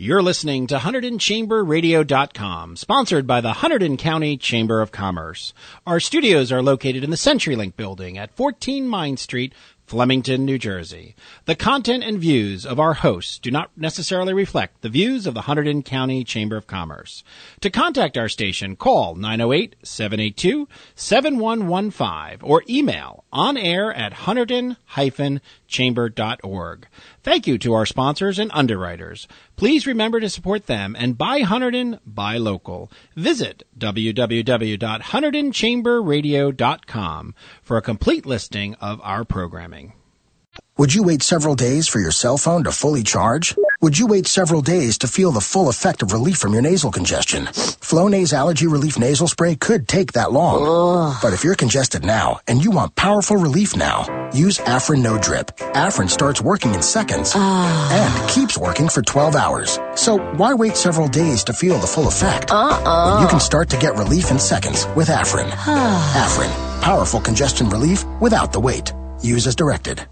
You're listening to HunterdonChamberRadio.com, sponsored by the Hunterdon County Chamber of Commerce. Our studios are located in the CenturyLink building at 14 Mine Street, Flemington, New Jersey. The content and views of our hosts do not necessarily reflect the views of the Hunterdon County Chamber of Commerce. To contact our station, call 908-782-7115 or email onair@hunterdon-chamber.org. Thank you to our sponsors and underwriters. Please remember to support them and buy Hunterdon, buy local. Visit www.HunterdonChamberRadio.com for a complete listing of our programming. Would you wait several days for your cell phone to fully charge? Would you wait several days to feel the full effect of relief from your nasal congestion? Flonase Allergy Relief Nasal Spray could take that long. But if you're congested now and you want powerful relief now, use Afrin No Drip. Afrin starts working in seconds and keeps working for 12 hours. So why wait several days to feel the full effect? When you can start to get relief in seconds with Afrin. Afrin, powerful congestion relief without the wait. Use as directed.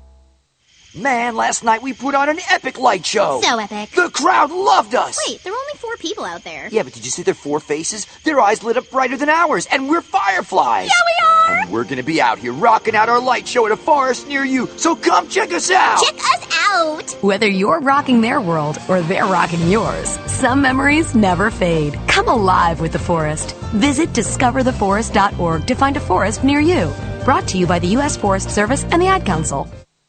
Man, last night we put on an epic light show. So epic. The crowd loved us. Wait, there were only 4 people out there. Yeah, but did you see their 4 faces? Their eyes lit up brighter than ours, and we're fireflies. Yeah, we are. And we're gonna be out here rocking out our light show at a forest near you, so come check us out. Check us out. Whether you're rocking their world or they're rocking yours, some memories never fade. Come alive with the forest. Visit discovertheforest.org to find a forest near you. Brought to you by the U.S. Forest Service and the Ad Council.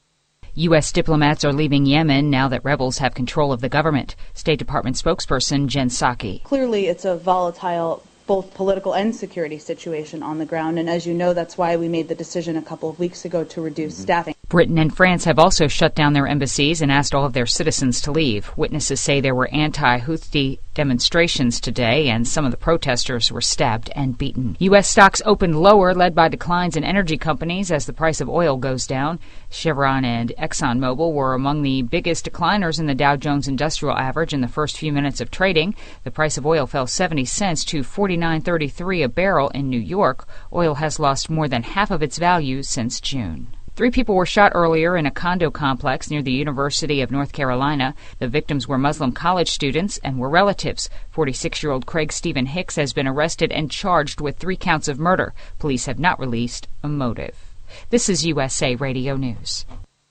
U.S. diplomats are leaving Yemen now that rebels have control of the government. State Department spokesperson Jen Psaki. Clearly, it's a volatile both political and security situation on the ground, and as you know, that's why we made the decision a couple of weeks ago to reduce staffing. Britain and France have also shut down their embassies and asked all of their citizens to leave. Witnesses say there were anti-Houthi demonstrations today, and some of the protesters were stabbed and beaten. U.S. stocks opened lower, led by declines in energy companies as the price of oil goes down. Chevron and ExxonMobil were among the biggest decliners in the Dow Jones Industrial Average in the first few minutes of trading. The price of oil fell 70 cents to $49.33 a barrel in New York. Oil has lost more than half of its value since June. 3 people were shot earlier in a condo complex near the University of North Carolina. The victims were Muslim college students and were relatives. 46-year-old Craig Stephen Hicks has been arrested and charged with 3 counts of murder. Police have not released a motive. This is USA Radio News.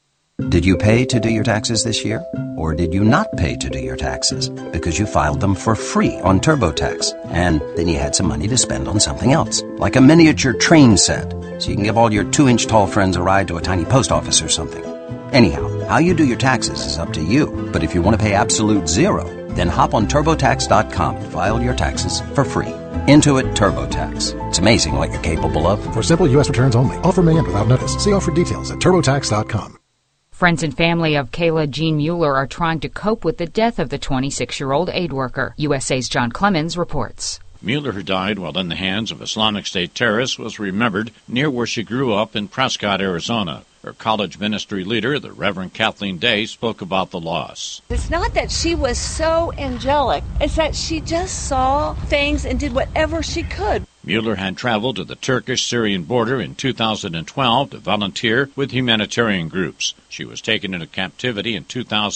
Did you pay to do your taxes this year? Or did you not pay to do your taxes because you filed them for free on TurboTax and then you had some money to spend on something else, like a miniature train set, so you can give all your 2-inch tall friends a ride to a tiny post office or something? Anyhow, how you do your taxes is up to you. But if you want to pay absolute zero, then hop on TurboTax.com and file your taxes for free. Intuit TurboTax. It's amazing what you're capable of. For simple U.S. returns only. Offer may end without notice. See offer details at TurboTax.com. Friends and family of Kayla Jean Mueller are trying to cope with the death of the 26-year-old aid worker. USA's John Clemens reports. Mueller, who died while in the hands of Islamic State terrorists, was remembered near where she grew up in Prescott, Arizona. Her college ministry leader, the Reverend Kathleen Day, spoke about the loss. It's not that she was so angelic. It's that she just saw things and did whatever she could. Mueller had traveled to the Turkish-Syrian border in 2012 to volunteer with humanitarian groups. She was taken into captivity in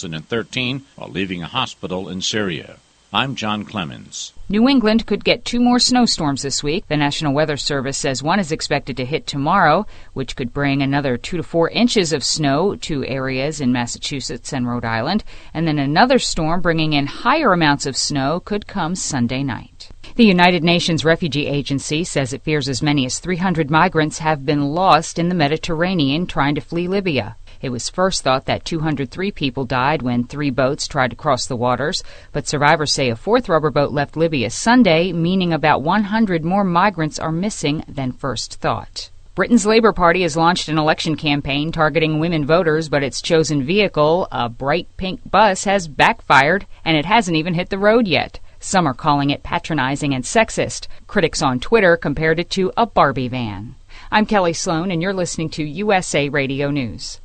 2013 while leaving a hospital in Syria. I'm John Clemens. New England could get 2 more snowstorms this week. The National Weather Service says one is expected to hit tomorrow, which could bring another 2 to 4 inches of snow to areas in Massachusetts and Rhode Island. And then another storm bringing in higher amounts of snow could come Sunday night. The United Nations Refugee Agency says it fears as many as 300 migrants have been lost in the Mediterranean trying to flee Libya. It was first thought that 203 people died when 3 boats tried to cross the waters, but survivors say a 4th rubber boat left Libya Sunday, meaning about 100 more migrants are missing than first thought. Britain's Labour Party has launched an election campaign targeting women voters, but its chosen vehicle, a bright pink bus, has backfired, and it hasn't even hit the road yet. Some are calling it patronizing and sexist. Critics on Twitter compared it to a Barbie van. I'm Kelly Sloan, and you're listening to USA Radio News.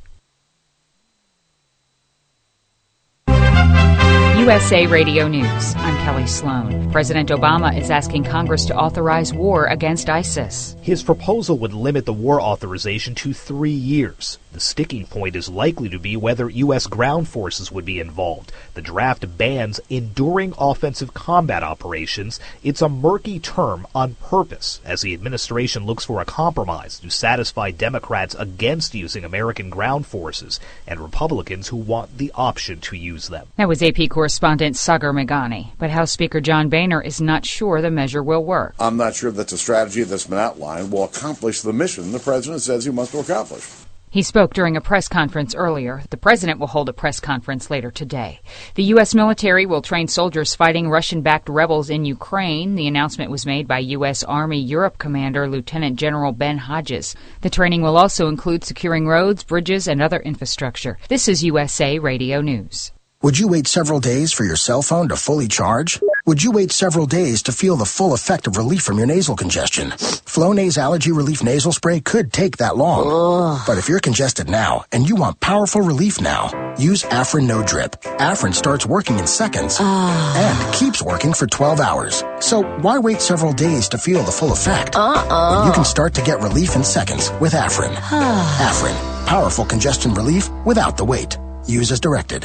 USA Radio News. I'm Kelly Sloan. President Obama is asking Congress to authorize war against ISIS. His proposal would limit the war authorization to 3 years. The sticking point is likely to be whether U.S. ground forces would be involved. The draft bans enduring offensive combat operations. It's a murky term on purpose, as the administration looks for a compromise to satisfy Democrats against using American ground forces and Republicans who want the option to use them. That was AP correspondent Sagar Meghani. But House Speaker John Boehner is not sure the measure will work. I'm not sure that the strategy that's been outlined will accomplish the mission the president says he wants to accomplish. He spoke during a press conference earlier. The president will hold a press conference later today. The U.S. military will train soldiers fighting Russian-backed rebels in Ukraine. The announcement was made by U.S. Army Europe Commander Lieutenant General Ben Hodges. The training will also include securing roads, bridges, and other infrastructure. This is USA Radio News. Would you wait several days for your cell phone to fully charge? Would you wait several days to feel the full effect of relief from your nasal congestion? Flonase Allergy Relief Nasal Spray could take that long. But if you're congested now and you want powerful relief now, use Afrin No Drip. Afrin starts working in seconds and keeps working for 12 hours. So why wait several days to feel the full effect? When you can start to get relief in seconds with Afrin. Afrin, powerful congestion relief without the wait. Use as directed.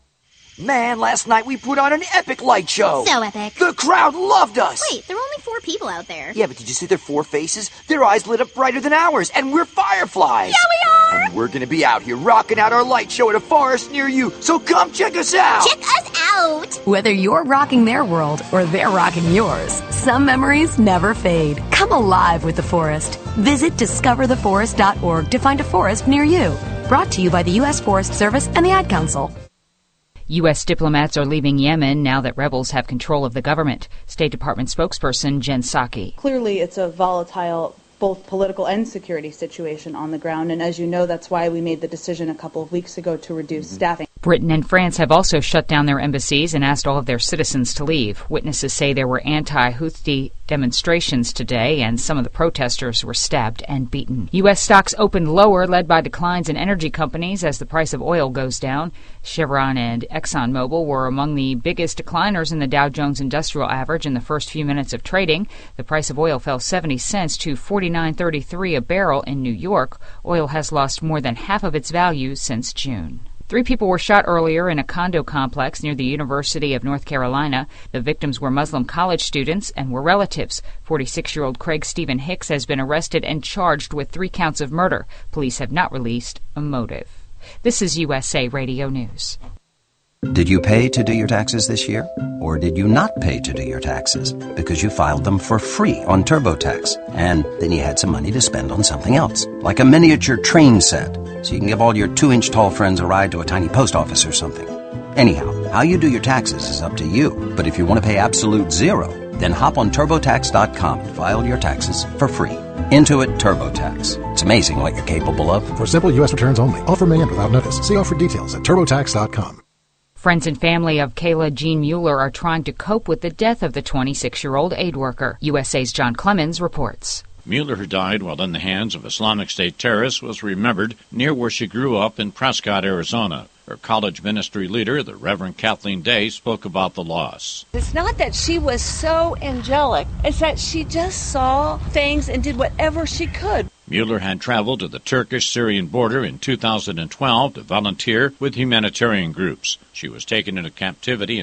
Man, last night we put on an epic light show. So epic. The crowd loved us. Wait, there were only 4 people out there. Yeah, but did you see their 4 faces? Their eyes lit up brighter than ours, and we're fireflies. Yeah, we are. And we're gonna be out here rocking out our light show at a forest near you, so come check us out. Check us out. Whether you're rocking their world or they're rocking yours, some memories never fade. Come alive with the forest. Visit discovertheforest.org to find a forest near you. Brought to you by the U.S. Forest Service and the Ad Council. U.S. diplomats are leaving Yemen now that rebels have control of the government. State Department spokesperson Jen Psaki. Clearly, it's a volatile both political and security situation on the ground. And as you know, that's why we made the decision a couple of weeks ago to reduce staffing. Britain and France have also shut down their embassies and asked all of their citizens to leave. Witnesses say there were anti-Houthi demonstrations today, and some of the protesters were stabbed and beaten. U.S. stocks opened lower, led by declines in energy companies as the price of oil goes down. Chevron and ExxonMobil were among the biggest decliners in the Dow Jones Industrial Average in the first few minutes of trading. The price of oil fell 70 cents to $49.33 a barrel in New York. Oil has lost more than half of its value since June. 3 people were shot earlier in a condo complex near the University of North Carolina. The victims were Muslim college students and were relatives. 46-year-old Craig Stephen Hicks has been arrested and charged with 3 counts of murder. Police have not released a motive. This is USA Radio News. Did you pay to do your taxes this year? Or did you not pay to do your taxes because you filed them for free on TurboTax and then you had some money to spend on something else, like a miniature train set, so you can give all your 2-inch tall friends a ride to a tiny post office or something? Anyhow, how you do your taxes is up to you. But if you want to pay absolute zero, then hop on TurboTax.com and file your taxes for free. Intuit TurboTax. It's amazing what you're capable of. For simple U.S. returns only. Offer may end without notice. See offer details at TurboTax.com. Friends and family of Kayla Jean Mueller are trying to cope with the death of the 26-year-old aid worker. USA's John Clemens reports. Mueller, who died while in the hands of Islamic State terrorists, was remembered near where she grew up in Prescott, Arizona. Her college ministry leader, the Reverend Kathleen Day, spoke about the loss. It's not that she was so angelic. It's that she just saw things and did whatever she could. Mueller had traveled to the Turkish-Syrian border in 2012 to volunteer with humanitarian groups. She was taken into captivity in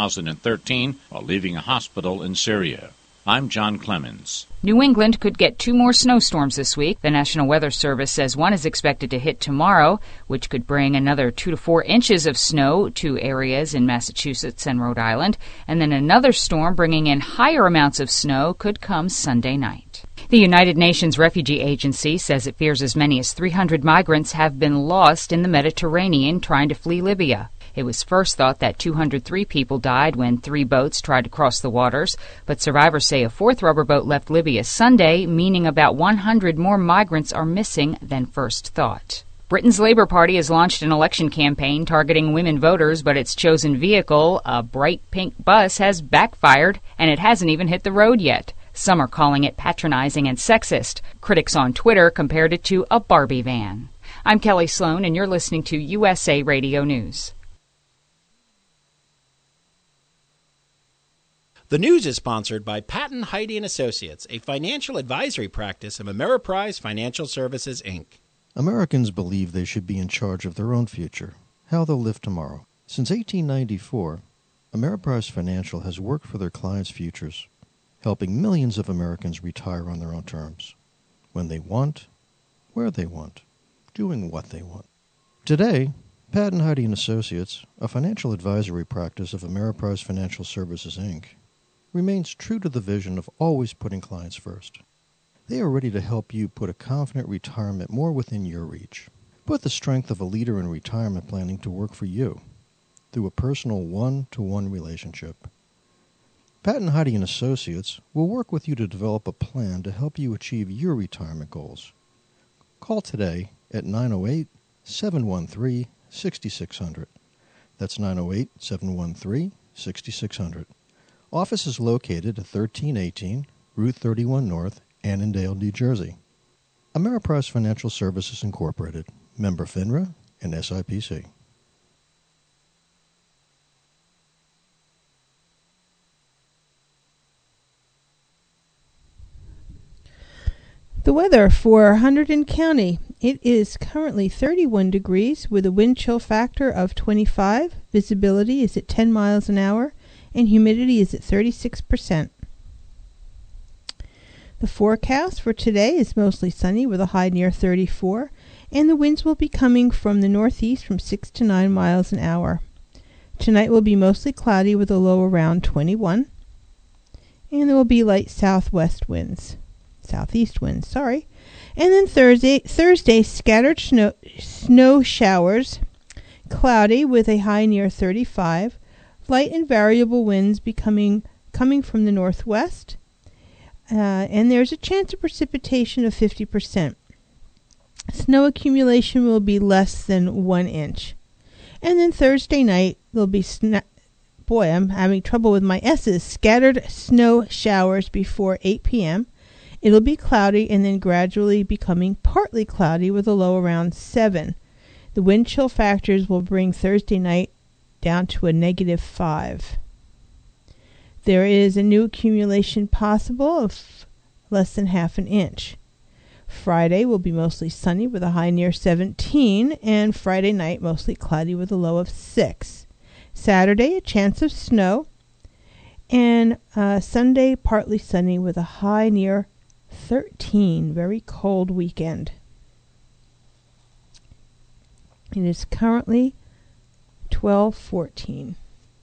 2013 while leaving a hospital in Syria. I'm John Clemens. New England could get 2 more snowstorms this week. The National Weather Service says one is expected to hit tomorrow, which could bring another 2 to 4 inches of snow to areas in Massachusetts and Rhode Island. And then another storm bringing in higher amounts of snow could come Sunday night. The United Nations Refugee Agency says it fears as many as 300 migrants have been lost in the Mediterranean trying to flee Libya. It was first thought that 203 people died when 3 boats tried to cross the waters, but survivors say a 4th rubber boat left Libya Sunday, meaning about 100 more migrants are missing than first thought. Britain's Labour Party has launched an election campaign targeting women voters, but its chosen vehicle, a bright pink bus, has backfired, and it hasn't even hit the road yet. Some are calling it patronizing and sexist. Critics on Twitter compared it to a Barbie van. I'm Kelly Sloan, and you're listening to USA Radio News. The news is sponsored by Patton, Heide & Associates, a financial advisory practice of Ameriprise Financial Services, Inc. Americans believe they should be in charge of their own future, how they'll live tomorrow. Since 1894, Ameriprise Financial has worked for their clients' futures, helping millions of Americans retire on their own terms, when they want, where they want, doing what they want. Today, Pat and Heidi & Associates, a financial advisory practice of Ameriprise Financial Services, Inc., remains true to the vision of always putting clients first. They are ready to help you put a confident retirement more within your reach. Put the strength of a leader in retirement planning to work for you through a personal one-to-one relationship. Pat and Heidi & Associates will work with you to develop a plan to help you achieve your retirement goals. Call today at 908-713-6600. That's 908-713-6600. Office is located at 1318 Route 31 North, Annandale, New Jersey. Ameriprise Financial Services Incorporated, member FINRA and SIPC. The weather for Hunterdon County. It is currently 31 degrees with a wind chill factor of 25. Visibility is at 10 miles an hour and humidity is at 36%. The forecast for today is mostly sunny with a high near 34, and the winds will be coming from the northeast from 6 to 9 miles an hour. Tonight will be mostly cloudy with a low around 21, and there will be light southeast winds. And then Thursday scattered snow showers, cloudy with a high near 35, light and variable winds coming from the northwest. And there's a chance of precipitation of 50%. Snow accumulation will be less than 1 inch. And then Thursday night, there'll be, I'm having trouble with my S's, scattered snow showers before 8 p.m. It'll be cloudy and then gradually becoming partly cloudy with a low around 7. The wind chill factors will bring Thursday night down to a -5. There is a new accumulation possible of less than half an inch. Friday will be mostly sunny with a high near 17, and Friday night mostly cloudy with a low of 6. Saturday, a chance of snow, and Sunday, partly sunny with a high near 13. Very cold weekend. It is currently 12:14.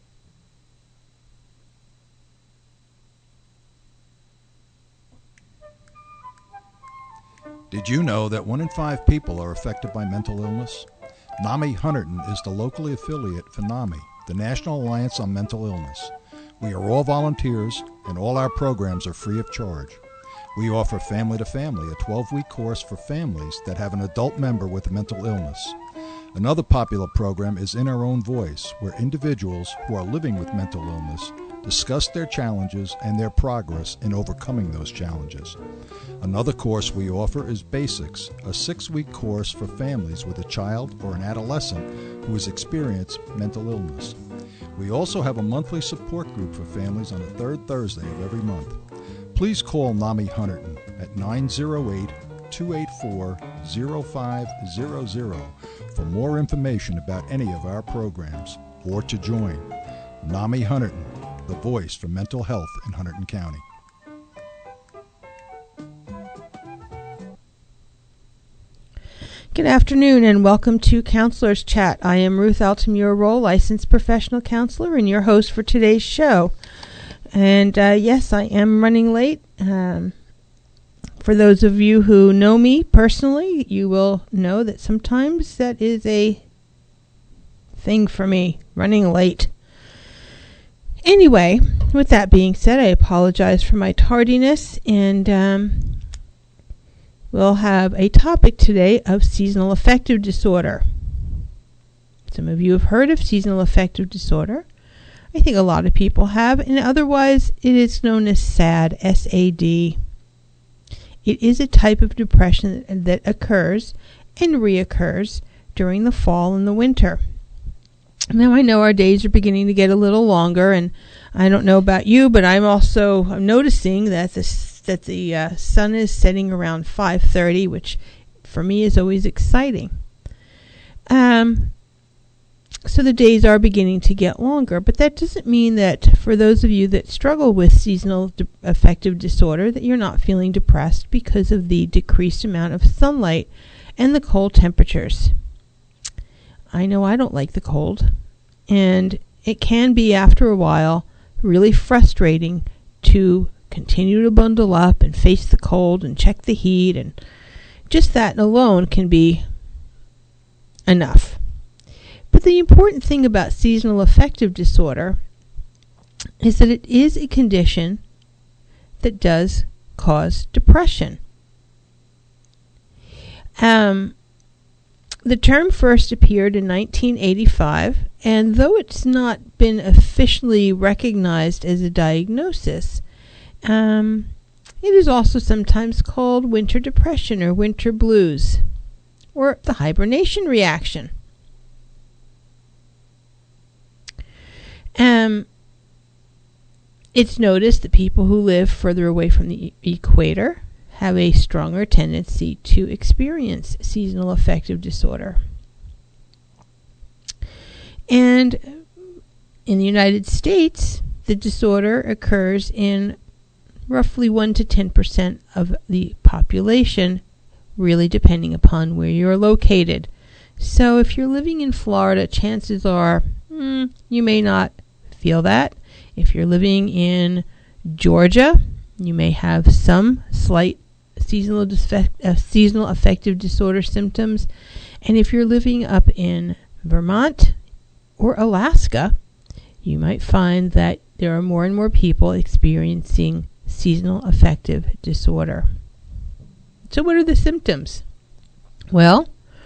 Did you know that 1 in 5 people are affected by mental illness? NAMI Hunterdon is the locally affiliate for NAMI, the National Alliance on Mental Illness. We are all volunteers, and all our programs are free of charge. We offer Family to Family, a 12-week course for families that have an adult member with a mental illness. Another popular program is In Our Own Voice, where individuals who are living with mental illness discuss their challenges and their progress in overcoming those challenges. Another course we offer is Basics, a 6-week course for families with a child or an adolescent who has experienced mental illness. We also have a monthly support group for families on the third Thursday of every month. Please call NAMI Hunterdon at 908-284-0500 for more information about any of our programs or to join. NAMI Hunterdon, the voice for mental health in Hunterdon County. Good afternoon and welcome to Counselor's Chat. I am Ruth Altamura-Roll, licensed professional counselor and your host for today's show. And yes, I am running late. For those of you who know me personally, you will know that sometimes that is a thing for me, running late. Anyway, with that being said, I apologize for my tardiness, and we'll have a topic today of seasonal affective disorder. Some of you have heard of seasonal affective disorder. I think a lot of people have, and otherwise it is known as SAD, S-A-D. It is a type of depression that occurs and reoccurs during the fall and the winter. Now, I know our days are beginning to get a little longer, and I don't know about you, but I'm noticing that the sun is setting around 5:30, which for me is always exciting. So the days are beginning to get longer, but that doesn't mean that for those of you that struggle with seasonal affective disorder that you're not feeling depressed because of the decreased amount of sunlight and the cold temperatures. I know I don't like the cold, and it can be, after a while, really frustrating to continue to bundle up and face the cold and check the heat, and just that alone can be enough. But the important thing about seasonal affective disorder is that it is a condition that does cause depression. The term first appeared in 1985, and though it's not been officially recognized as a diagnosis, it is also sometimes called winter depression or winter blues, or the hibernation reaction. It's noticed that people who live further away from the equator have a stronger tendency to experience seasonal affective disorder. And in the United States, the disorder occurs in roughly 1 to 10% of the population, really depending upon where you're located. So if you're living in Florida, chances are you may not feel that. If you're living in Georgia, you may have some slight seasonal affective disorder symptoms. And if you're living up in Vermont or Alaska, you might find that there are more and more people experiencing seasonal affective disorder. So what are the symptoms? Well,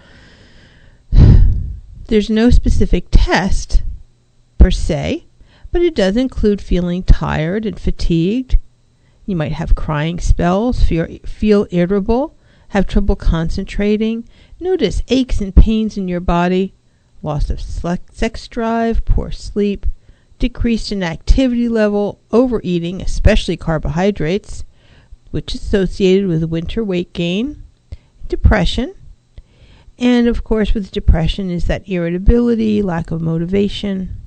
there's no specific test per se, but it does include feeling tired and fatigued. You might have crying spells, feel irritable, have trouble concentrating, notice aches and pains in your body, loss of sex drive, poor sleep, decreased in activity level, overeating, especially carbohydrates, which is associated with winter weight gain, depression, and of course with depression is that irritability, lack of motivation.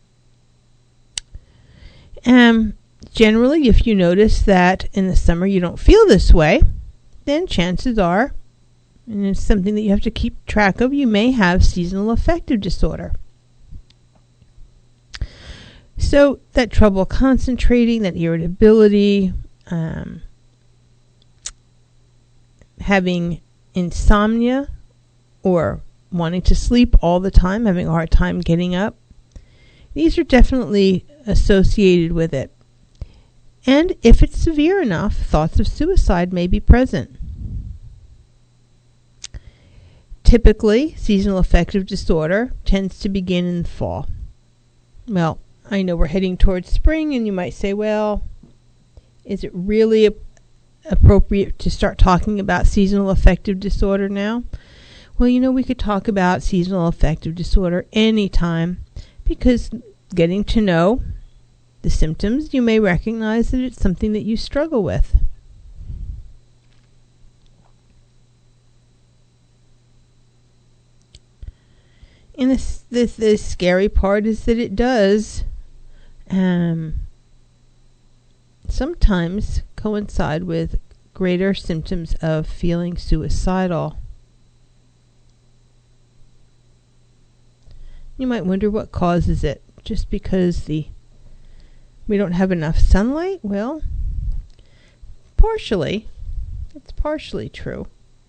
Generally, if you notice that in the summer you don't feel this way, then chances are, and it's something that you have to keep track of, you may have seasonal affective disorder. So that trouble concentrating, that irritability, having insomnia or wanting to sleep all the time, having a hard time getting up, these are definitely associated with it. And if it's severe enough, thoughts of suicide may be present. Typically, seasonal affective disorder tends to begin in the fall. Well, I know we're heading towards spring, and you might say, well, is it really appropriate to start talking about seasonal affective disorder now? Well, we could talk about seasonal affective disorder anytime, because getting to know the symptoms, you may recognize that it's something that you struggle with. And the scary part is that it does sometimes coincide with greater symptoms of feeling suicidal. You might wonder what causes it. Just because we don't have enough sunlight? Well, partially. It's partially true.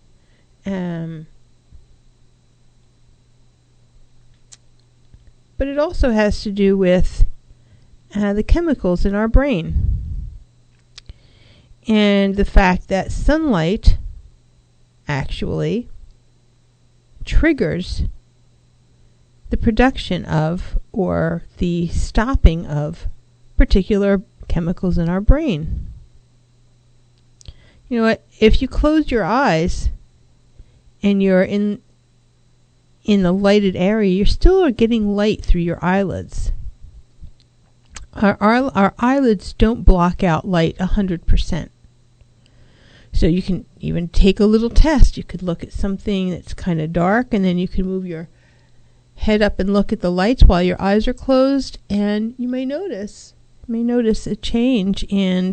But it also has to do with the chemicals in our brain. And the fact that sunlight actually triggers the production of or the stopping of particular chemicals in our brain. You know what? If you close your eyes and you're in the lighted area, you're still getting light through your eyelids. Our eyelids don't block out light 100%. So you can even take a little test. You could look at something that's kind of dark, and then you could move your head up and look at the lights while your eyes are closed, and you may notice a change in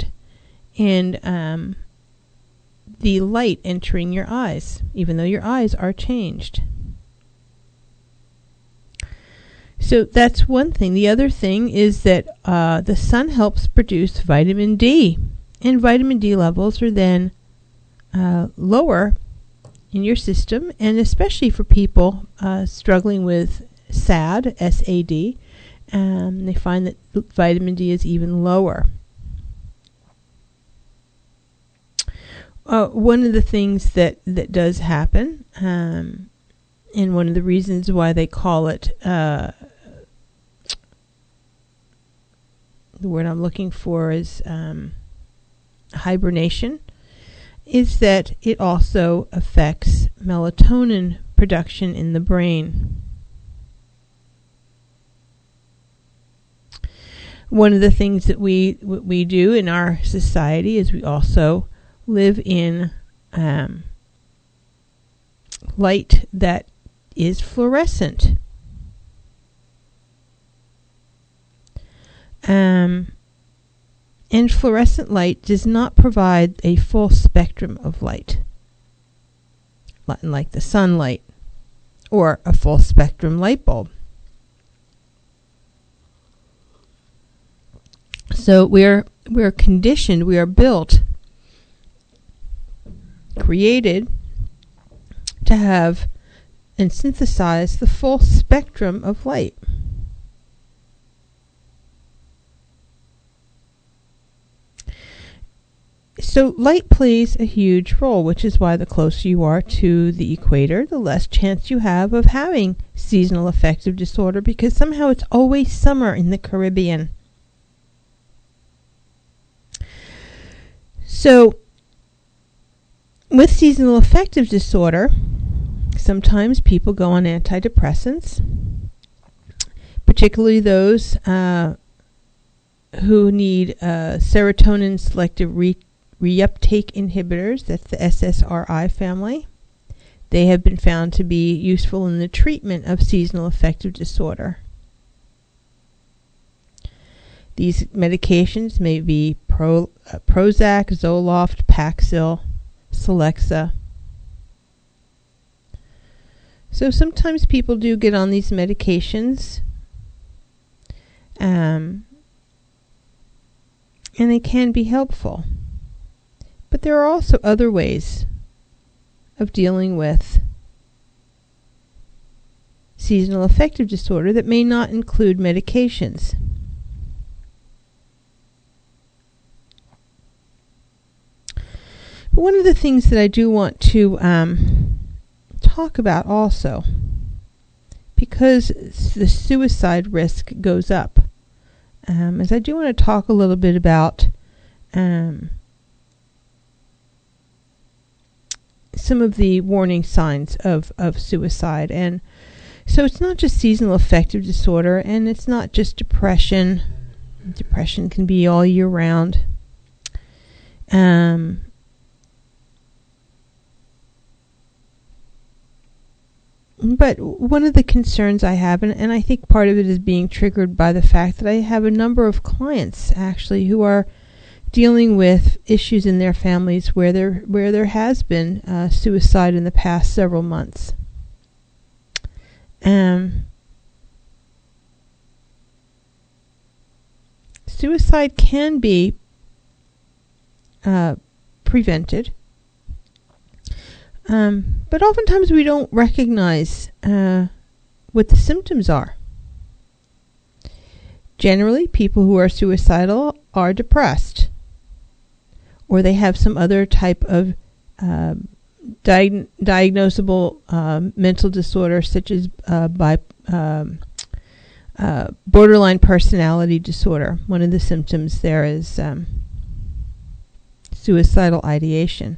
the light entering your eyes, even though your eyes are changed. So that's one thing. The other thing is that the sun helps produce vitamin D, and vitamin D levels are then lower in your system, and especially for people struggling with SAD, S-A-D, they find that vitamin D is even lower. One of the things that does happen, and one of the reasons why they call it, the word I'm looking for is hibernation, is that it also affects melatonin production in the brain. One of the things that we do in our society is we also live in light that is fluorescent. And fluorescent light does not provide a full spectrum of light, like the sunlight or a full spectrum light bulb. So we're conditioned, we are built, created to have and synthesize the full spectrum of light. So light plays a huge role, which is why the closer you are to the equator, the less chance you have of having seasonal affective disorder, because somehow it's always summer in the Caribbean. So with seasonal affective disorder, sometimes people go on antidepressants, particularly those who need serotonin selective reuptake inhibitors. That's the SSRI family. They have been found to be useful in the treatment of seasonal affective disorder. These medications may be Prozac, Zoloft, Paxil, Celexa. So sometimes people do get on these medications, and they can be helpful. But there are also other ways of dealing with seasonal affective disorder that may not include medications. But one of the things that I do want to talk about also, because the suicide risk goes up, is I do want to talk a little bit about some of the warning signs of suicide. And so it's not just seasonal affective disorder, and it's not just depression. Depression can be all year round. But one of the concerns I have, and I think part of it is being triggered by the fact that I have a number of clients actually who are dealing with issues in their families where there has been suicide in the past several months. Suicide can be prevented. But oftentimes we don't recognize what the symptoms are. Generally, people who are suicidal are depressed, or they have some other type of diagnosable mental disorder, such as borderline personality disorder. One of the symptoms there is suicidal ideation.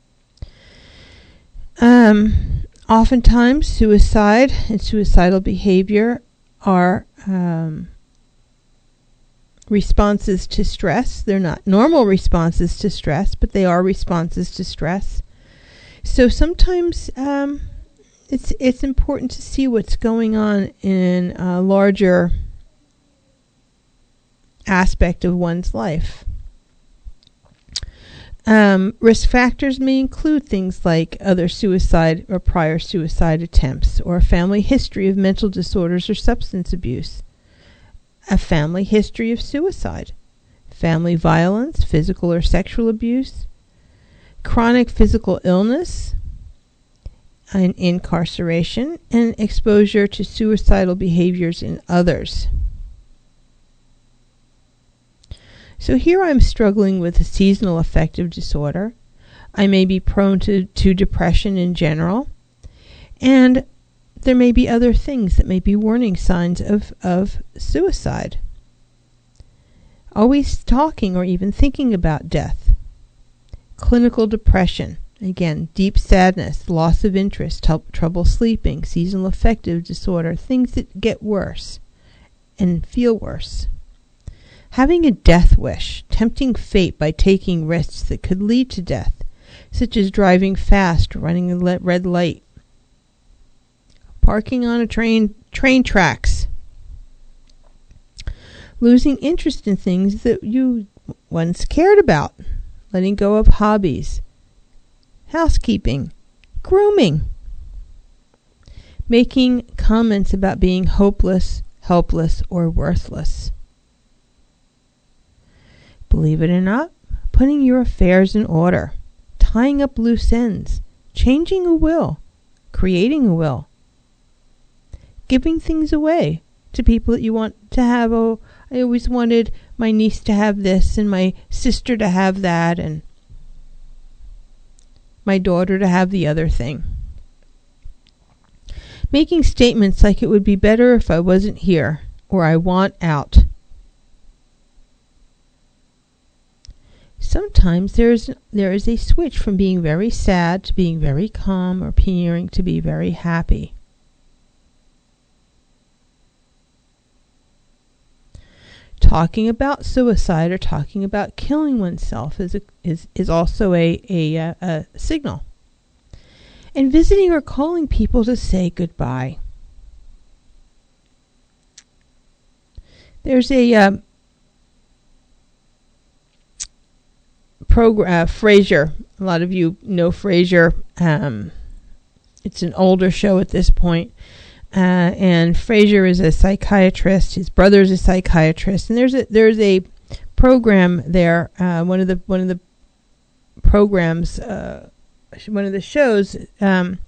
Oftentimes, suicide and suicidal behavior are responses to stress. They're not normal responses to stress, but they are responses to stress. So sometimes it's important to see what's going on in a larger aspect of one's life. Risk factors may include things like other suicide or prior suicide attempts, or a family history of mental disorders or substance abuse, a family history of suicide, family violence, physical or sexual abuse, chronic physical illness, and incarceration, and exposure to suicidal behaviors in others. So here I'm struggling with a seasonal affective disorder. I may be prone to depression in general, and there may be other things that may be warning signs of suicide. Always talking or even thinking about death. Clinical depression, again, deep sadness, loss of interest, trouble sleeping, seasonal affective disorder, things that get worse and feel worse. Having a death wish, tempting fate by taking risks that could lead to death, such as driving fast, running a red light, parking on a train tracks, losing interest in things that you once cared about, letting go of hobbies, housekeeping, grooming, making comments about being hopeless, helpless, or worthless. Believe it or not, putting your affairs in order, tying up loose ends, changing a will, creating a will, giving things away to people that you want to have. Oh, I always wanted my niece to have this and my sister to have that and my daughter to have the other thing. Making statements like it would be better if I wasn't here, or I want out. Sometimes there is a switch from being very sad to being very calm, or appearing to be very happy. Talking about suicide or talking about killing oneself is also a signal. And visiting or calling people to say goodbye. There's a program, Frasier. A lot of you know Frasier. It's an older show at this point. And Frasier is a psychiatrist. His brother is a psychiatrist, and there's a program there. One of the programs, one of the shows, in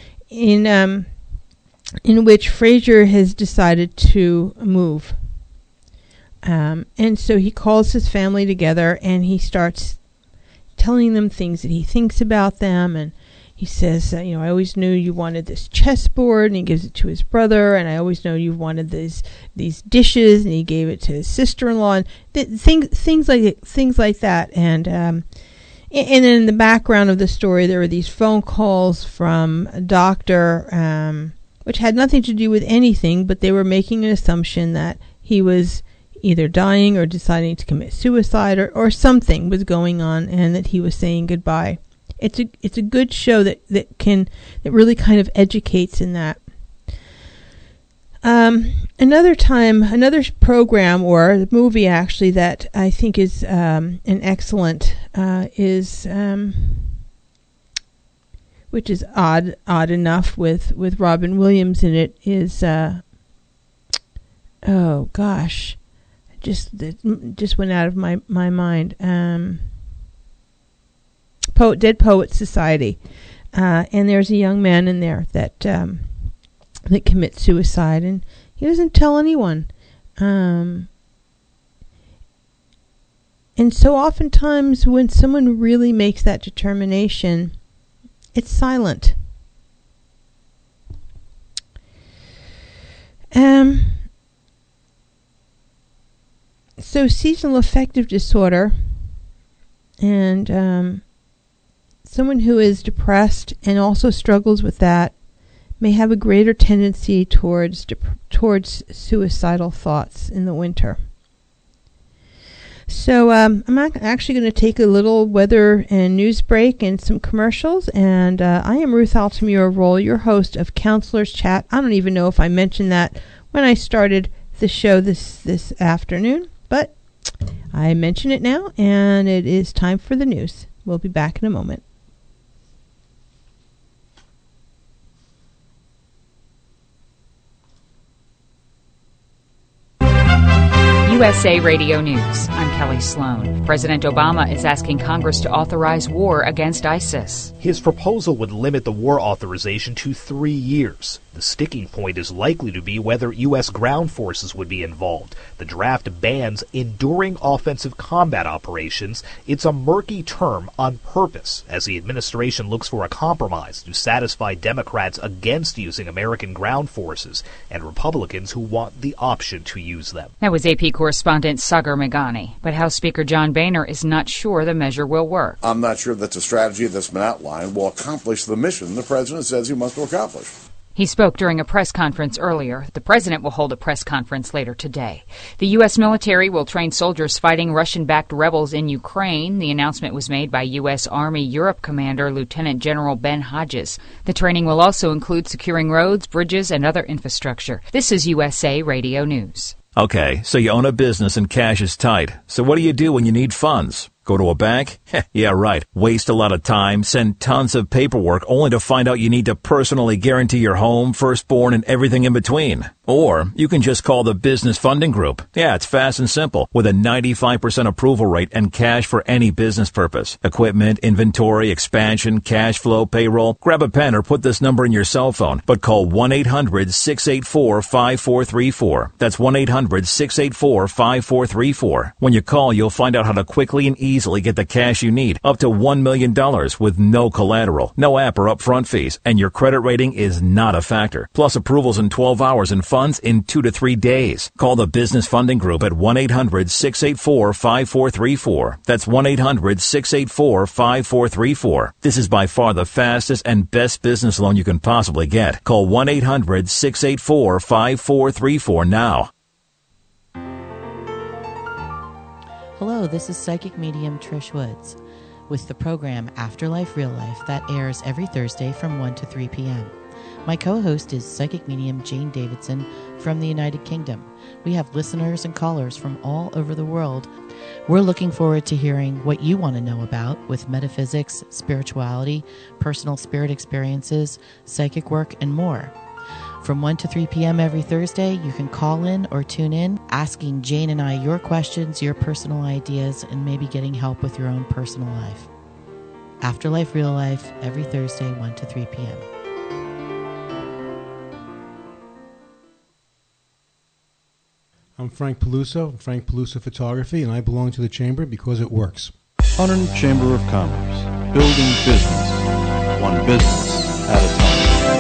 which Frasier has decided to move, and so he calls his family together and he starts telling them things that he thinks about them, and he says, I always knew you wanted this chessboard, and he gives it to his brother, and I always know you wanted these dishes, and he gave it to his sister-in-law, and things like that. And then in the background of the story, there were these phone calls from a doctor, which had nothing to do with anything, but they were making an assumption that he was either dying or deciding to commit suicide, or something was going on, and that he was saying goodbye. It's a good show that really kind of educates in that. Another program or movie actually that I think is an excellent is which is odd enough with Robin Williams in it is oh gosh, just went out of my mind. Dead Poets Society, and there's a young man in there that commits suicide, and he doesn't tell anyone. And so oftentimes when someone really makes that determination, it's silent. So seasonal affective disorder, and someone who is depressed and also struggles with that may have a greater tendency towards suicidal thoughts in the winter. So I'm actually going to take a little weather and news break and some commercials. And I am Ruth Altamura-Roll, your host of Counselors Chat. I don't even know if I mentioned that when I started the show this afternoon, but I mention it now, and it is time for the news. We'll be back in a moment. USA Radio News. I'm Kelly Sloan. President Obama is asking Congress to authorize war against ISIS. His proposal would limit the war authorization to 3 years. The sticking point is likely to be whether U.S. ground forces would be involved. The draft bans enduring offensive combat operations. It's a murky term on purpose, as the administration looks for a compromise to satisfy Democrats against using American ground forces and Republicans who want the option to use them. That was AP correspondent Sagar Meghani. But House Speaker John Boehner is not sure the measure will work. I'm not sure that the strategy that's been outlined will accomplish the mission the president says he must accomplish. He spoke during a press conference earlier. The president will hold a press conference later today. The U.S. military will train soldiers fighting Russian-backed rebels in Ukraine. The announcement was made by U.S. Army Europe Commander Lieutenant General Ben Hodges. The training will also include securing roads, bridges, and other infrastructure. This is USA Radio News. Okay, so you own a business and cash is tight. So what do you do when you need funds? Go to a bank? Yeah, right. Waste a lot of time, send tons of paperwork only to find out you need to personally guarantee your home, firstborn, and everything in between. Or you can just call the Business Funding Group. Yeah, it's fast and simple with a 95% approval rate and cash for any business purpose. Equipment, inventory, expansion, cash flow, payroll. Grab a pen or put this number in your cell phone, but call 1-800-684-5434. That's 1-800-684-5434. When you call, you'll find out how to quickly and easily get the cash you need, up to $1 million with no collateral, no app or upfront fees, and your credit rating is not a factor. Plus approvals in 12 hours and funds in 2 to 3 days. Call the Business Funding Group at 1-800-684-5434. That's 1-800-684-5434. This is by far the fastest and best business loan you can possibly get. Call 1-800-684-5434 now. Hello, this is psychic medium Trish Woods with the program Afterlife Real Life that airs every Thursday from 1 to 3 p.m. My co-host is psychic medium Jane Davidson from the United Kingdom. We have listeners and callers from all over the world. We're looking forward to hearing what you want to know about with metaphysics, spirituality, personal spirit experiences, psychic work, and more. From 1 to 3 p.m. every Thursday, you can call in or tune in, asking Jane and I your questions, your personal ideas, and maybe getting help with your own personal life. Afterlife Real Life, every Thursday, 1 to 3 p.m. I'm Frank Peluso, Frank Peluso Photography, and I belong to the Chamber because it works. Hunterdon Chamber of Commerce, building business, one business at a time.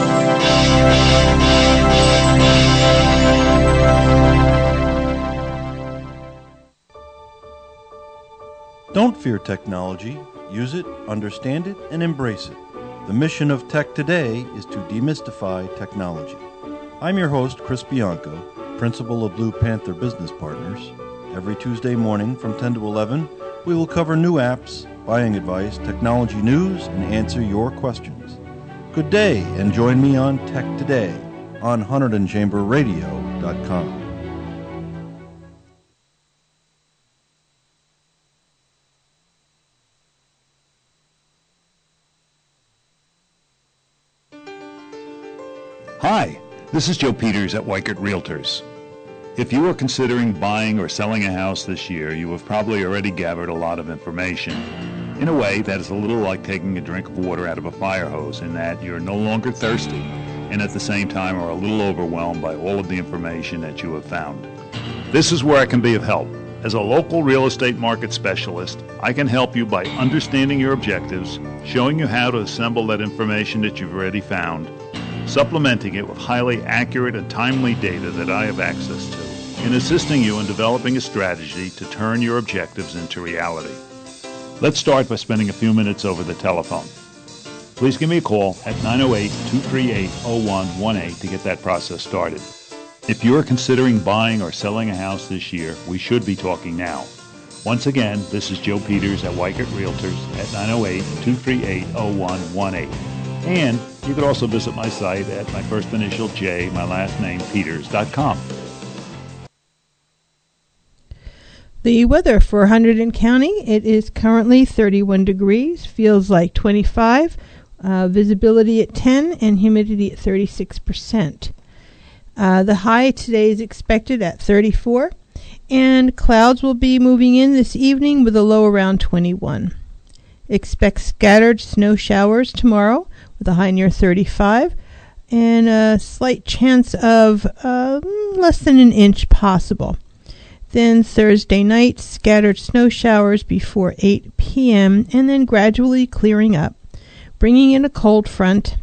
Don't fear technology. Use it, understand it, and embrace it. The mission of Tech Today is to demystify technology. I'm your host, Chris Bianco, principal of Blue Panther Business Partners. Every Tuesday morning from 10 to 11, we will cover new apps, buying advice, technology news, and answer your questions. Good day, and join me on Tech Today on HunterdonChamberRadio.com. Hi, this is Joe Peters at Weichert Realtors. If you are considering buying or selling a house this year, you have probably already gathered a lot of information. In a way, that is a little like taking a drink of water out of a fire hose in that you're no longer thirsty and at the same time are a little overwhelmed by all of the information that you have found. This is where I can be of help. As a local real estate market specialist, I can help you by understanding your objectives, showing you how to assemble that information that you've already found, supplementing it with highly accurate and timely data that I have access to, and assisting you in developing a strategy to turn your objectives into reality. Let's start by spending a few minutes over the telephone. Please give me a call at 908-238-0118 to get that process started. If you're considering buying or selling a house this year, we should be talking now. Once again, this is Joe Peters at Weikert Realtors at 908-238-0118. And you could also visit my site at my first initial J, my last name, Peters.com. The weather for Hunterdon County, it is currently 31 degrees, feels like 25, visibility at 10, and humidity at 36%. The high today is expected at 34, and clouds will be moving in this evening with a low around 21. Expect scattered snow showers tomorrow with a high near 35, and a slight chance of less than an inch possible. Then Thursday night, scattered snow showers before 8 p.m. and then gradually clearing up, bringing in a cold front.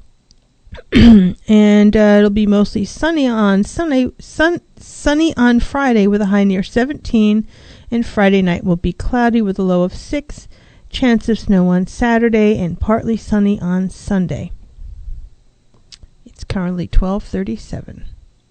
And it'll be mostly sunny on sunny on Friday with a high near 17, and Friday night will be cloudy with a low of 6, chance of snow on Saturday, and partly sunny on Sunday. It's currently 12:37.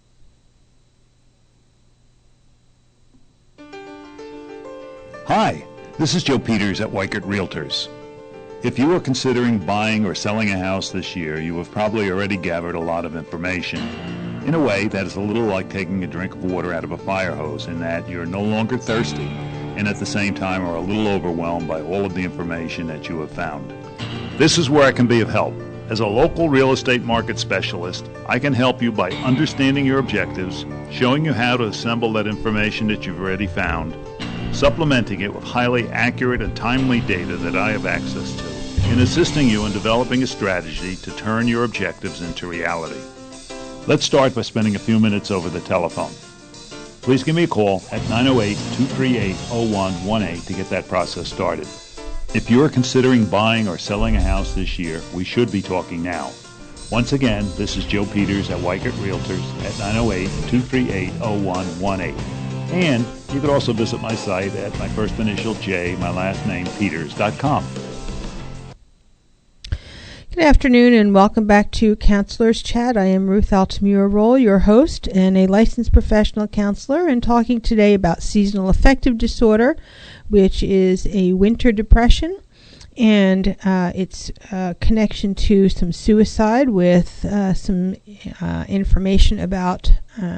Hi, this is Joe Peters at Weikert Realtors. If you are considering buying or selling a house this year, you have probably already gathered a lot of information. In a way, that is a little like taking a drink of water out of a fire hose, in that you're no longer thirsty and at the same time are a little overwhelmed by all of the information that you have found. This is where I can be of help. As a local real estate market specialist, I can help you by understanding your objectives, showing you how to assemble that information that you've already found, supplementing it with highly accurate and timely data that I have access to, and assisting you in developing a strategy to turn your objectives into reality. Let's start by spending a few minutes over the telephone. Please give me a call at 908-238-0118 to get that process started. If you are considering buying or selling a house this year, we should be talking now. Once again, this is Joe Peters at Weikert Realtors at 908-238-0118. And you could also visit my site at my first initial J, my last name, Peters.com. Good afternoon and welcome back to Counselor's Chat. I am Ruth Altamura-Roll, your host and a licensed professional counselor, and talking today about seasonal affective disorder, which is a winter depression, and its connection to some suicide with some information about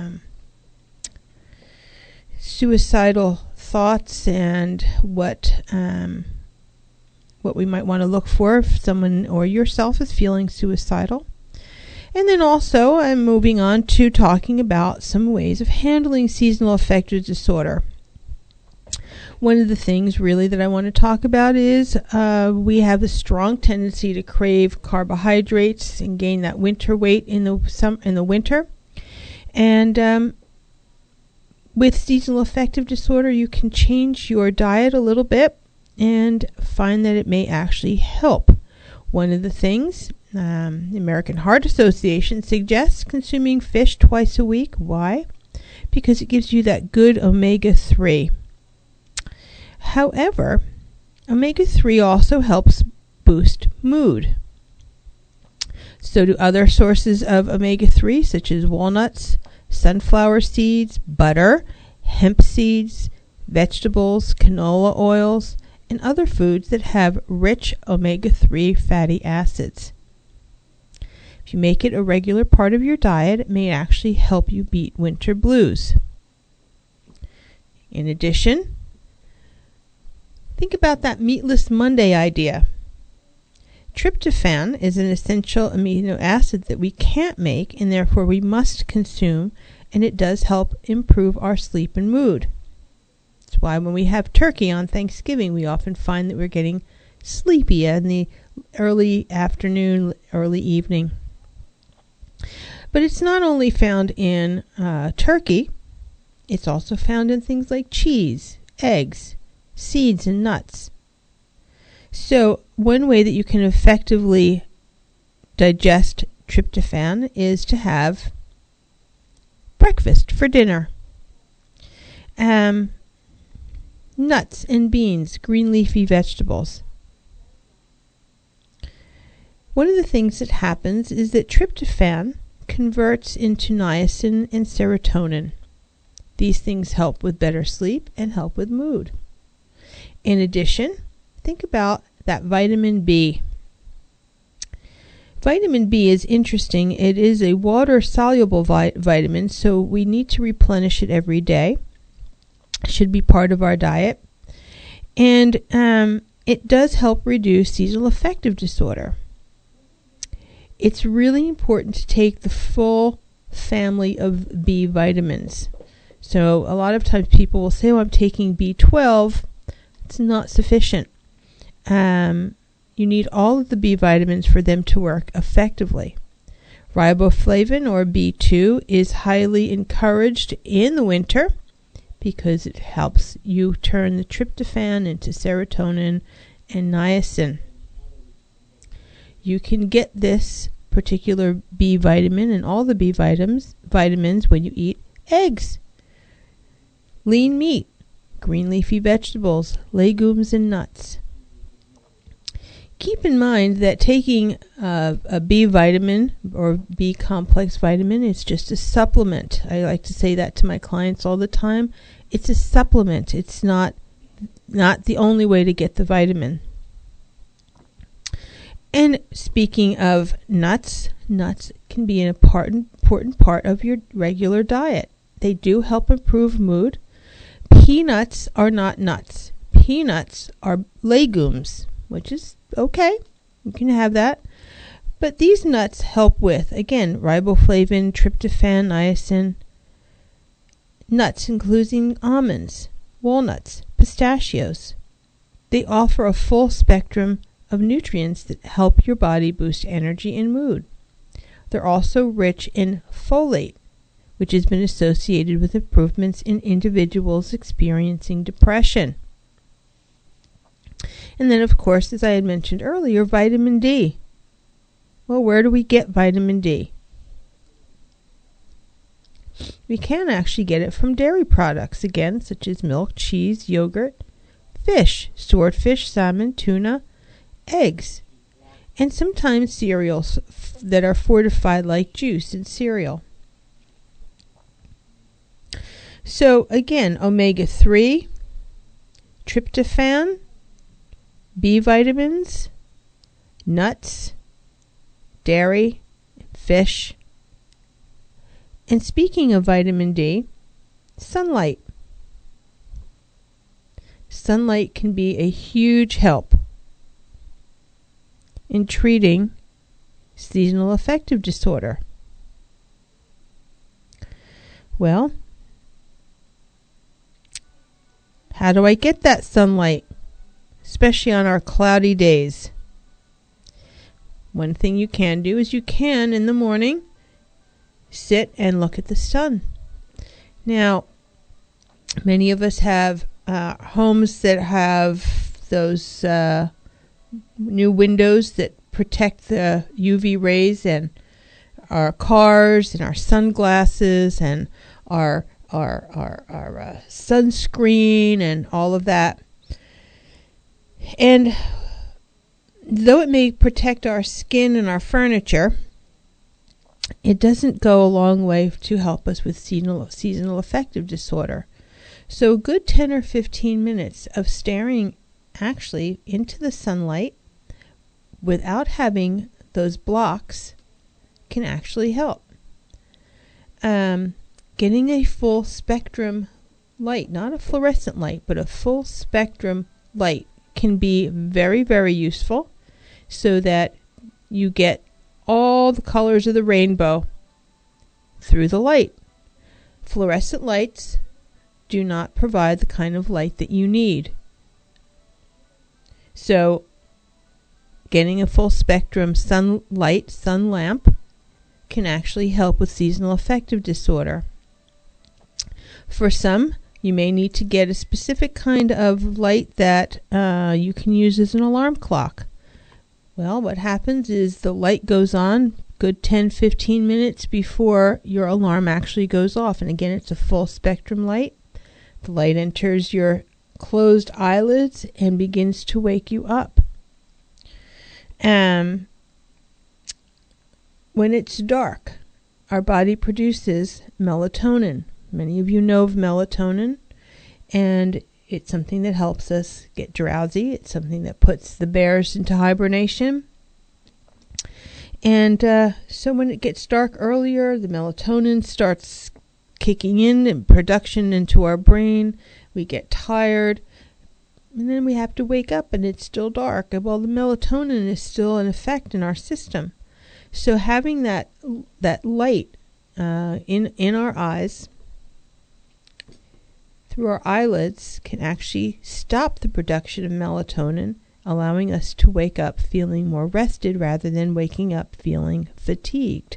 suicidal thoughts and what we might want to look for if someone or yourself is feeling suicidal. And then also I'm moving on to talking about some ways of handling seasonal affective disorder. One of the things really that I want to talk about is we have a strong tendency to crave carbohydrates and gain that winter weight in the winter. And with seasonal affective disorder, you can change your diet a little bit and find that it may actually help. One of the things, the American Heart Association suggests consuming fish twice a week. Why? Because it gives you that good omega-3. However, omega-3 also helps boost mood. So do other sources of omega-3, such as walnuts, sunflower seeds, butter, hemp seeds, vegetables, canola oils, and other foods that have rich omega-3 fatty acids. If you make it a regular part of your diet, it may actually help you beat winter blues. In addition, think about that meatless Monday idea. Tryptophan is an essential amino acid that we can't make and therefore we must consume, and it does help improve our sleep and mood. That's why when we have turkey on Thanksgiving, we often find that we're getting sleepy in the early afternoon, early evening. But it's not only found in turkey, it's also found in things like cheese, eggs, seeds, and nuts. So one way that you can effectively digest tryptophan is to have breakfast for dinner. Nuts and beans, green leafy vegetables. One of the things that happens is that tryptophan converts into niacin and serotonin. These things help with better sleep and help with mood. In addition, think about that vitamin B. Vitamin B is interesting. It is a water-soluble vitamin, so we need to replenish it every day. It should be part of our diet. And it does help reduce seasonal affective disorder. It's really important to take the full family of B vitamins. So a lot of times people will say, I'm taking B12. It's not sufficient. You need all of the B vitamins for them to work effectively. Riboflavin, or B2, is highly encouraged in the winter because it helps you turn the tryptophan into serotonin and niacin. You can get this particular B vitamin and all the B vitamins when you eat eggs, lean meat, green leafy vegetables, legumes, and nuts. Keep in mind that taking a B vitamin or B complex vitamin is just a supplement. I like to say that to my clients all the time. It's a supplement. It's not the only way to get the vitamin. And speaking of nuts can be an important part of your regular diet. They do help improve mood. Peanuts are not nuts. Peanuts are legumes, which is okay. You can have that. But these nuts help with, again, riboflavin, tryptophan, niacin. Nuts including almonds, walnuts, pistachios. They offer a full spectrum of nutrients that help your body boost energy and mood. They're also rich in folate, which has been associated with improvements in individuals experiencing depression. And then, of course, as I had mentioned earlier, vitamin D. Well, where do we get vitamin D? We can actually get it from dairy products, again, such as milk, cheese, yogurt, fish, swordfish, salmon, tuna, eggs, and sometimes cereals that are fortified like juice in cereal. So, again, omega-3, tryptophan, B vitamins, nuts, dairy, fish. And speaking of vitamin D, sunlight. Sunlight can be a huge help in treating seasonal affective disorder. Well, how do I get that sunlight, especially on our cloudy days? One thing you can do is you can, in the morning, sit and look at the sun. Now, many of us have homes that have those new windows that protect the UV rays, and our cars and our sunglasses and our sunscreen and all of that. And though it may protect our skin and our furniture, it doesn't go a long way to help us with seasonal affective disorder. So a good 10 or 15 minutes of staring actually into the sunlight without having those blocks can actually help. Getting a full spectrum light, not a fluorescent light, but a full spectrum light can be very, very useful so that you get all the colors of the rainbow through the light. Fluorescent lights do not provide the kind of light that you need. So, getting a full spectrum sun lamp can actually help with seasonal affective disorder. For some, you may need to get a specific kind of light that you can use as an alarm clock. Well, what happens is the light goes on good 10-15 minutes before your alarm actually goes off. And again, it's a full spectrum light. The light enters your closed eyelids and begins to wake you up. When it's dark, our body produces melatonin. Many of you know of melatonin, and It's something that helps us get drowsy. It's something that puts the bears into hibernation. And so when it gets dark earlier, the melatonin starts kicking in production into our brain. We get tired. And then we have to wake up and it's still dark. Well, the melatonin is still in effect in our system. So having that light in our eyes through our eyelids can actually stop the production of melatonin, allowing us to wake up feeling more rested rather than waking up feeling fatigued.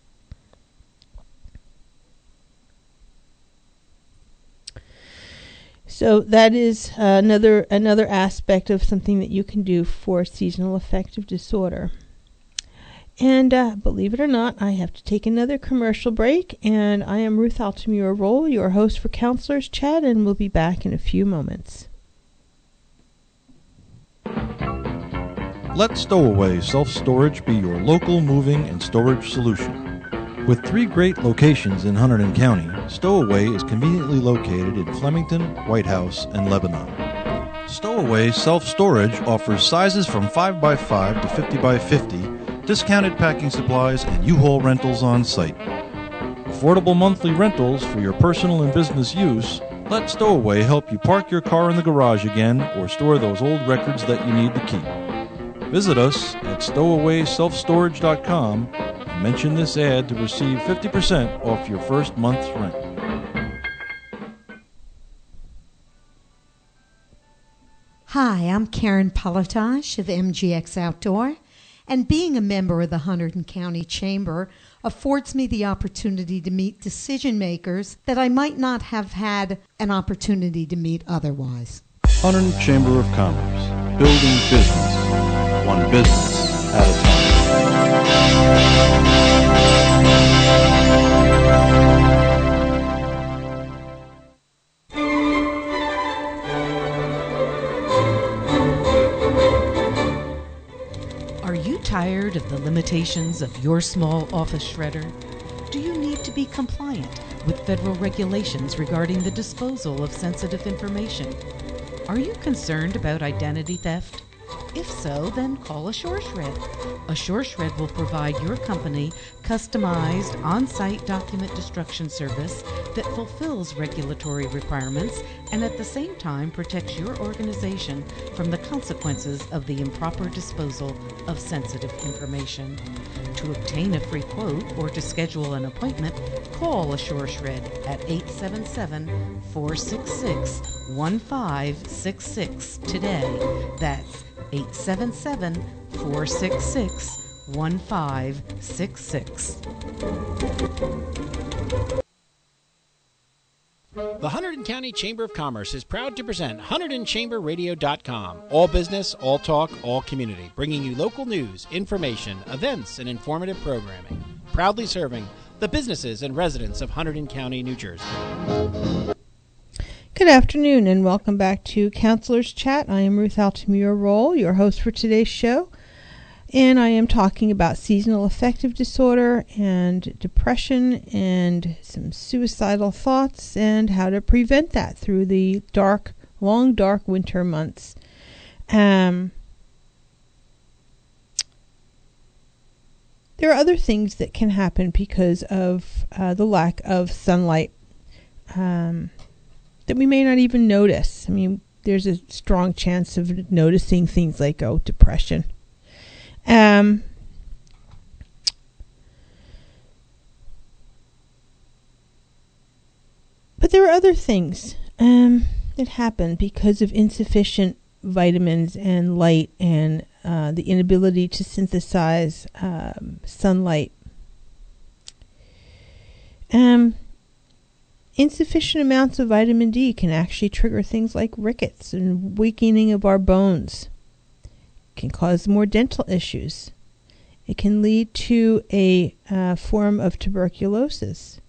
So that is another aspect of something that you can do for seasonal affective disorder. And believe it or not, I have to take another commercial break, and I am Ruth Altamura-Roll, your host for Counselors Chat, and we'll be back in a few moments. Let Stowaway Self-Storage be your local moving and storage solution. With 3 great locations in Hunterdon County, Stowaway is conveniently located in Flemington, White House, and Lebanon. Stowaway Self-Storage offers sizes from 5x5 to 50x50, discounted packing supplies, and U-Haul rentals on site. Affordable monthly rentals for your personal and business use. Let Stowaway help you park your car in the garage again or store those old records that you need to keep. Visit us at stowawayselfstorage.com and mention this ad to receive 50% off your first month's rent. Hi, I'm Karen Palatage of MGX Outdoor, and being a member of the Hunterdon County Chamber affords me the opportunity to meet decision makers that I might not have had an opportunity to meet otherwise. Hunterdon Chamber of Commerce, building business, one business at a Are you tired of the limitations of your small office shredder? Do you need to be compliant with federal regulations regarding the disposal of sensitive information? Are you concerned about identity theft? If so, then call AsureShred. AsureShred will provide your company customized on-site document destruction service that fulfills regulatory requirements and at the same time protects your organization from the consequences of the improper disposal of sensitive information. To obtain a free quote or to schedule an appointment, call AsureShred at 877-466-1566 today. That's 877-466-1566. The Hunterdon County Chamber of Commerce is proud to present HunterdonChamberRadio.com. All business, all talk, all community. Bringing you local news, information, events, and informative programming. Proudly serving the businesses and residents of Hunterdon County, New Jersey. Good afternoon and welcome back to Counselors Chat. I am Ruth Altamura-Roll, your host for today's show. And I am talking about seasonal affective disorder and depression and some suicidal thoughts and how to prevent that through the long dark winter months. There are other things that can happen because of the lack of sunlight that we may not even notice. I mean, there's a strong chance of noticing things like depression. But there are other things that happen because of insufficient vitamins and light and the inability to synthesize sunlight. Insufficient amounts of vitamin D can actually trigger things like rickets and weakening of our bones. It can cause more dental issues. It can lead to a form of tuberculosis.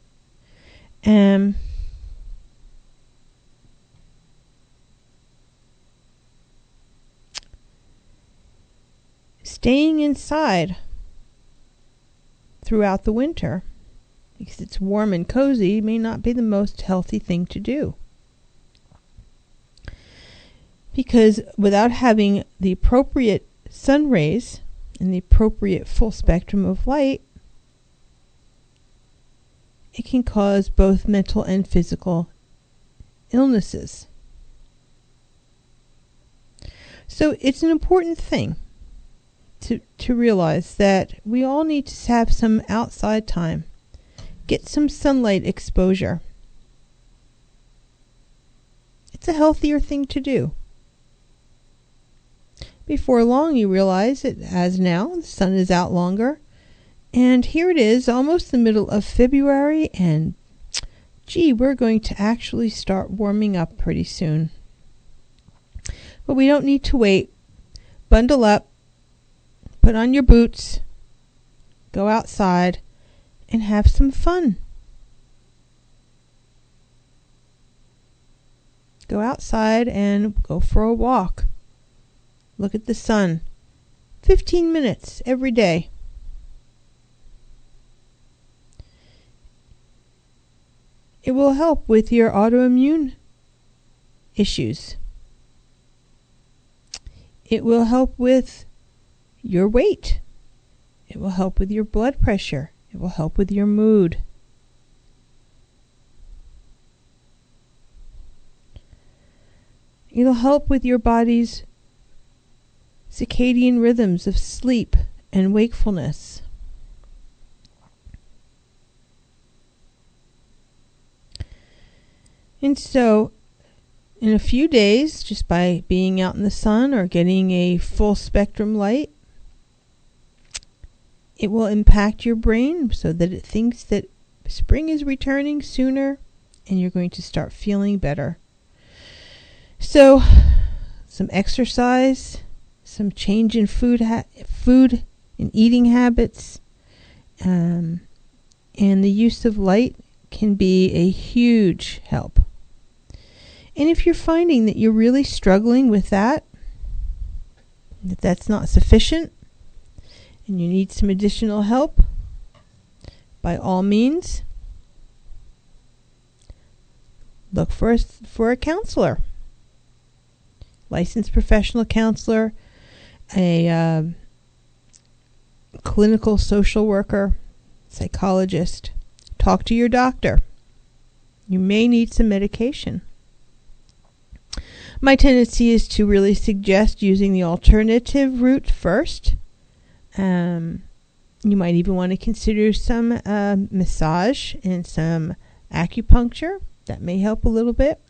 Staying inside throughout the winter, because it's warm and cozy, may not be the most healthy thing to do. because without having the appropriate sun rays and the appropriate full spectrum of light, it can cause both mental and physical illnesses. So it's an important thing to realize that we all need to have some outside time. Get some sunlight exposure. It's a healthier thing to do. Before long, you realize it as now, the sun is out longer. And here it is, almost the middle of February, and gee, we're going to actually start warming up pretty soon. But we don't need to wait. Bundle up, put on your boots, go outside, and have some fun. Go outside and go for a walk. Look at the sun. 15 minutes every day. It will help with your autoimmune issues. It will help with your weight. It will help with your blood pressure. It will help with your mood. It'll help with your body's circadian rhythms of sleep and wakefulness. And so, in a few days, just by being out in the sun or getting a full spectrum light, it will impact your brain so that it thinks that spring is returning sooner and you're going to start feeling better. So, some exercise, some change in food and eating habits, and the use of light can be a huge help. And if you're finding that you're really struggling with that that's not sufficient, and you need some additional help, by all means, look for a counselor. Licensed professional counselor, a clinical social worker, psychologist. Talk to your doctor. You may need some medication. My tendency is to really suggest using the alternative route first. You might even want to consider some massage and some acupuncture. That may help a little bit.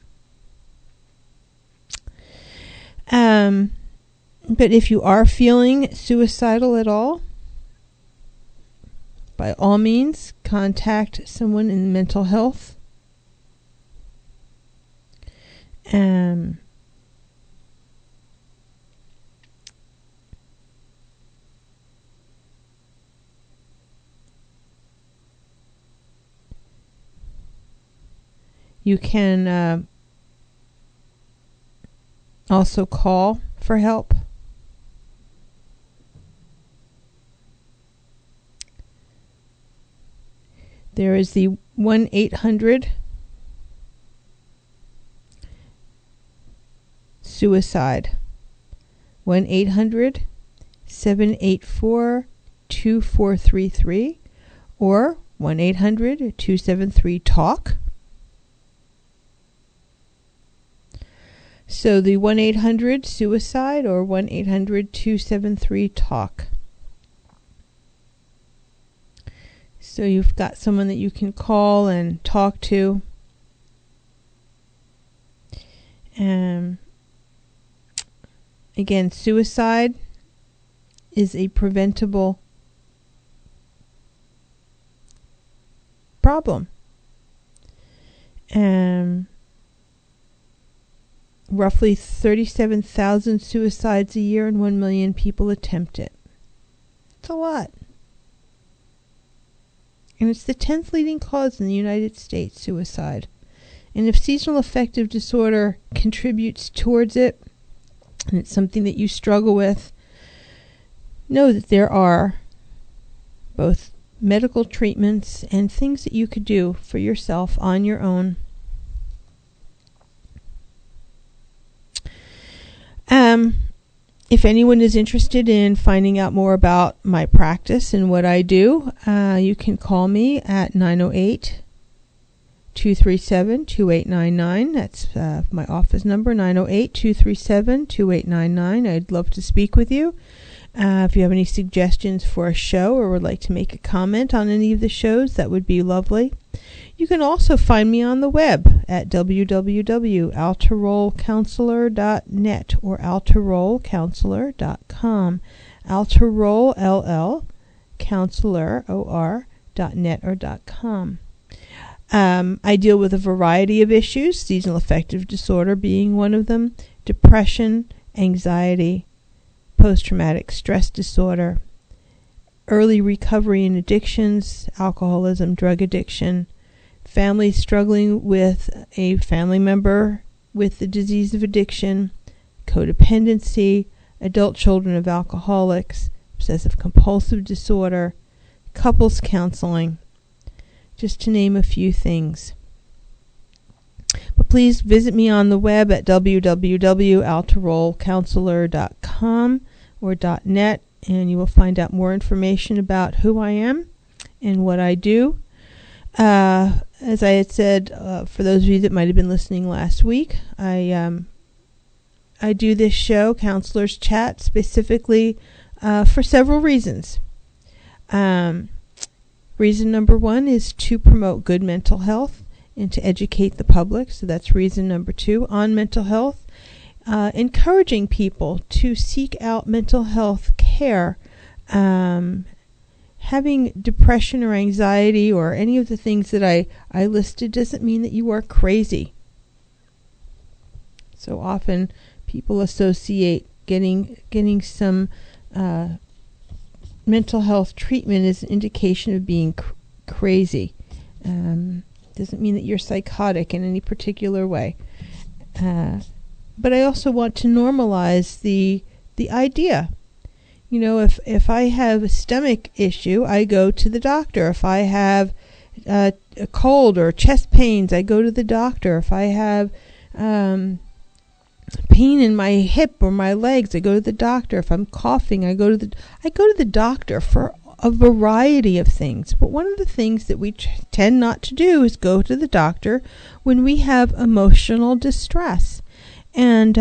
But if you are feeling suicidal at all, by all means, contact someone in mental health. You can also call for help. There is the 1-800-SUICIDE. 1-800-784-2433 or 1-800-273-TALK. So the 1-800-SUICIDE or 1-800-273-TALK. So you've got someone that you can call and talk to. Again, suicide is a preventable problem. Roughly 37,000 suicides a year and 1 million people attempt it. It's a lot. And it's the 10th leading cause in the United States, suicide. And if seasonal affective disorder contributes towards it, and it's something that you struggle with, know that there are both medical treatments and things that you could do for yourself on your own. If anyone is interested in finding out more about my practice and what I do, you can call me at 908-237-2899. That's my office number, 908-237-2899. I'd love to speak with you. If you have any suggestions for a show or would like to make a comment on any of the shows, that would be lovely. You can also find me on the web at www.altarollcounselor.net or altarollcounselor.com. Altaroll, L-L, counselor, O-R.net or .com. I deal with a variety of issues, seasonal affective disorder being one of them, depression, anxiety, post-traumatic stress disorder, early recovery in addictions, alcoholism, drug addiction, families struggling with a family member with the disease of addiction, codependency, adult children of alcoholics, obsessive compulsive disorder, couples counseling, just to name a few things. But please visit me on the web at www.altarollcounselor.com or .net, and you will find out more information about who I am and what I do. As I had said, for those of you that might have been listening last week, I do this show, Counselors Chat, specifically for several reasons. Reason number one is to promote good mental health and to educate the public. So that's reason number two on mental health. Encouraging people to seek out mental health care. Having depression or anxiety or any of the things that I listed doesn't mean that you are crazy. So often people associate getting some mental health treatment as an indication of being crazy. Doesn't mean that you're psychotic in any particular way. But I also want to normalize the idea. You know, if I have a stomach issue, I go to the doctor. If I have a cold or chest pains, I go to the doctor. If I have pain in my hip or my legs, I go to the doctor. If I'm coughing, I go to the doctor for a variety of things. But one of the things that we tend not to do is go to the doctor when we have emotional distress. And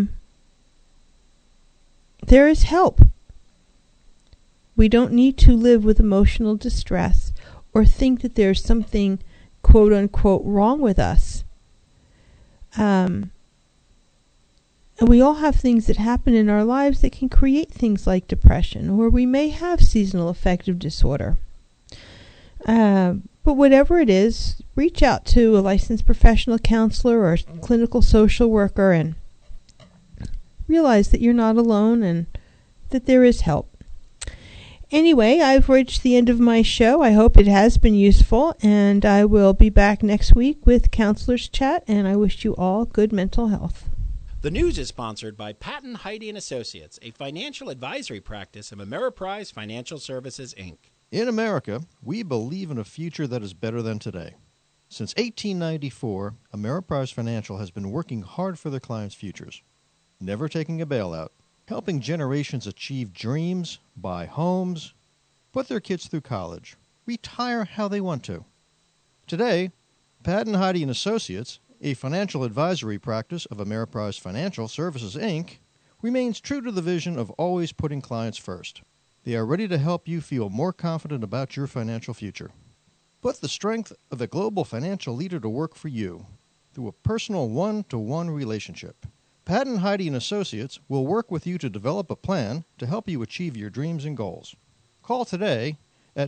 there is help. We don't need to live with emotional distress or think that there's something, quote unquote, wrong with us. And we all have things that happen in our lives that can create things like depression, or we may have seasonal affective disorder. But whatever it is, reach out to a licensed professional counselor or clinical social worker and realize that you're not alone and that there is help. Anyway, I've reached the end of my show. I hope it has been useful, and I will be back next week with Counselors Chat, and I wish you all good mental health. The news is sponsored by Patton, Heide & Associates, a financial advisory practice of Ameriprise Financial Services, Inc. In America, we believe in a future that is better than today. Since 1894, Ameriprise Financial has been working hard for their clients' futures, never taking a bailout, helping generations achieve dreams, buy homes, put their kids through college, retire how they want to. Today, Patton, Heide & Associates, a financial advisory practice of Ameriprise Financial Services, Inc., remains true to the vision of always putting clients first. They are ready to help you feel more confident about your financial future. Put the strength of a global financial leader to work for you through a personal one-to-one relationship. Patton, Heide & Associates will work with you to develop a plan to help you achieve your dreams and goals. Call today at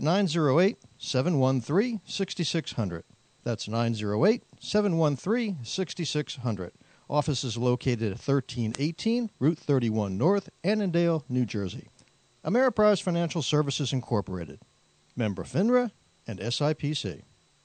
908-713-6600. That's 908-713-6600. Office is located at 1318 Route 31 North, Annandale, New Jersey. Ameriprise Financial Services Incorporated. Member FINRA and SIPC.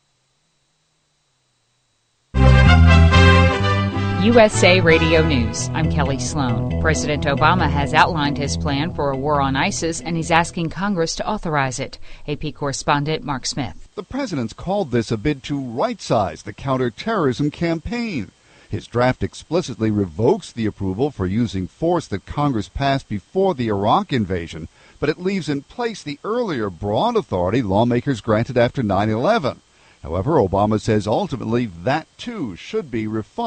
USA Radio News. I'm Kelly Sloan. President Obama has outlined his plan for a war on ISIS, and he's asking Congress to authorize it. AP correspondent Mark Smith. The president's called this a bid to right-size the counterterrorism campaign. His draft explicitly revokes the approval for using force that Congress passed before the Iraq invasion, but it leaves in place the earlier broad authority lawmakers granted after 9/11. However, Obama says ultimately that, too, should be refined.